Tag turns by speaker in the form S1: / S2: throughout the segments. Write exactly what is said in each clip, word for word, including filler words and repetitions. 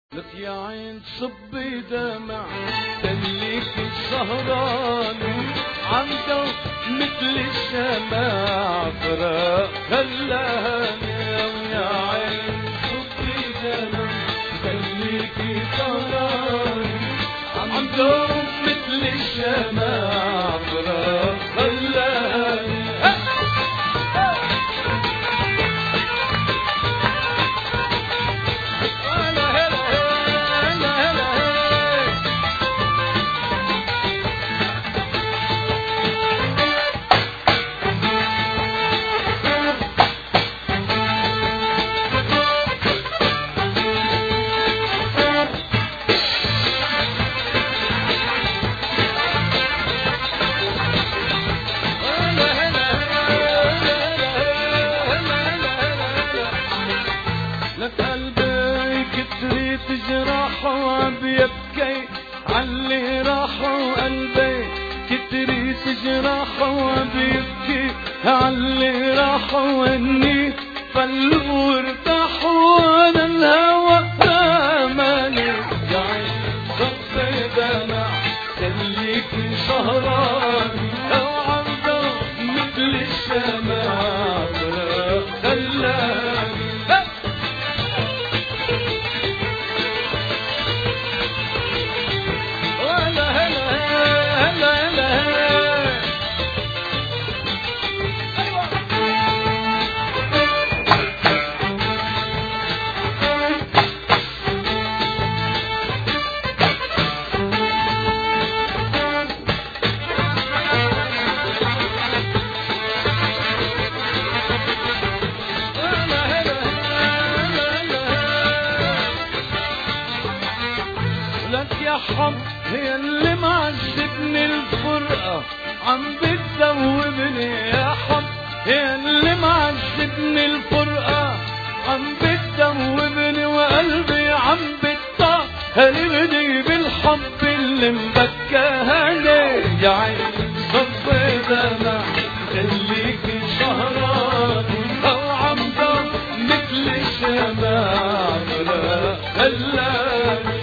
S1: لك يا عين صبي دمع خليكي سهرانة عنده مثل الشمع فراق خلاني. ويا عين صبي دمع خليكي سهرانة عنده مثل الشمع فراق خلاني. لك قلبي كتري تجرح وبيبكي عاللي راح، وقلبي كتري تجرح وبيبكي عاللي راح، واني فلوا وارتاح وانا الهوى رماني. يا عين صبي دمع خليكي سهراني وعنده مثل الشمع فراق خلاني. لك يا حب هي اللي معذبني الفرقة عم بتذوبني، يا حب هي اللي معذبني الفرقة عم بتذوبني، وقلبي عم بتطهرني بالحب اللي مبكاني. يا عين صبي دمع خليكي سهراني او عنده مثل الشمع فراق خلاني.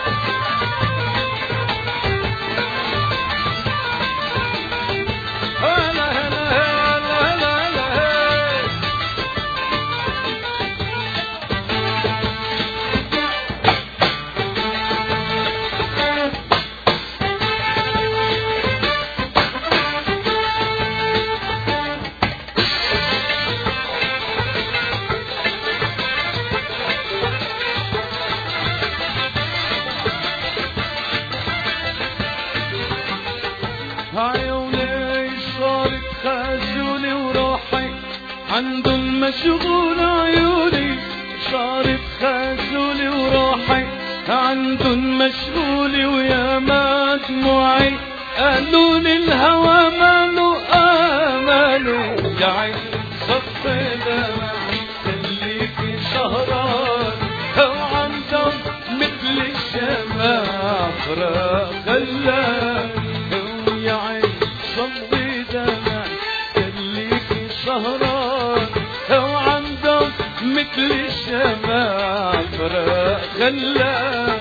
S1: عيوني صارت خجولي وروحي عندن مشغول، عيوني صارت خجولي وروحي عندن مشغولي، ويا ما دموعي قالولي الهوى ماله آمالي. يا عين صبي دمع خليكي سهراني وعنده مثل الشمع فراق خلاني. يا عين صبي دمع خليكي سهران وعنده مثل الشمع فراق خلاني.